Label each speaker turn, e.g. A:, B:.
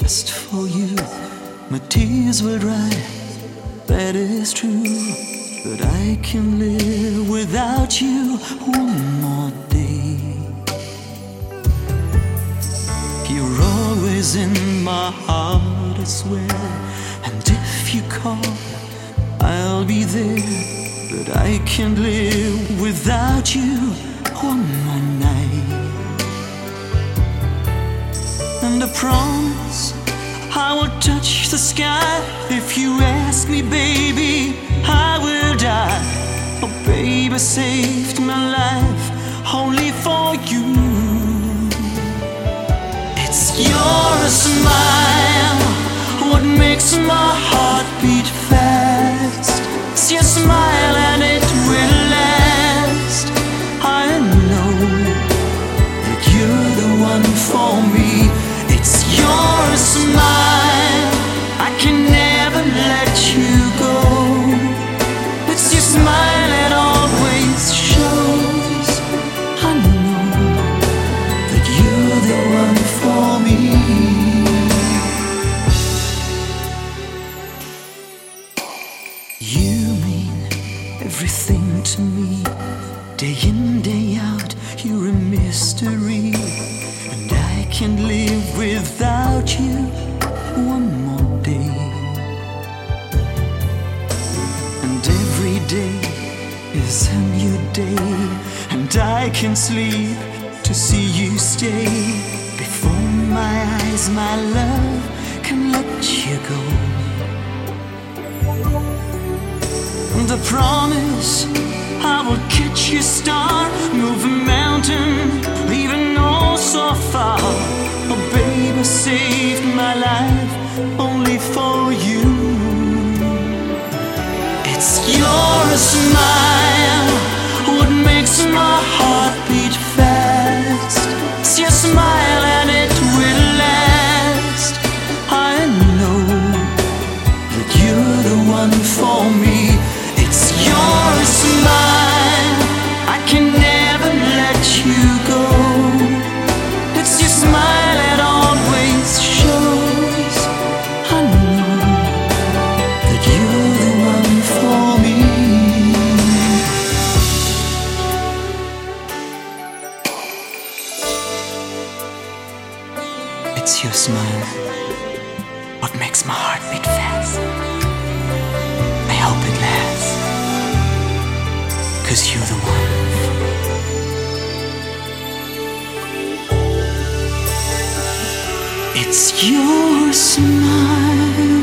A: just for you. My tears will dry, that is true. But I can live without you one more day. You're always in my heart, I swear. And if you call, I'll be there. But I can't live without you one more night. And I promise I will touch the sky. If you ask me, baby, I will die. Oh, baby, saved my life only for you. It's your smile, what makes my heart beat fast. It's your smile and it will last. I know that you're the one for me. It's your smile, I can never let you go. It's your smile that always shows. I know that you're the one for me. You mean everything to me. Day in, day out, you're a mystery. And I can't live without you one more day. And every day is a new day. And I can sleep to see you stay. Before my eyes, my love, can let you go. And I promise I will catch your star, move a mountain, leaving all so far. Oh, baby, saved my life only for you. It's your smile, what makes my heart beat fast. It's your smile and it will last. I know that you're the one for me. It's your smile, I can never let you go. It's your smile that always shows. I know that you're the one for me. It's your smile, what makes my heart beat fast. I hope it lasts, 'cause you're the one. It's your smile.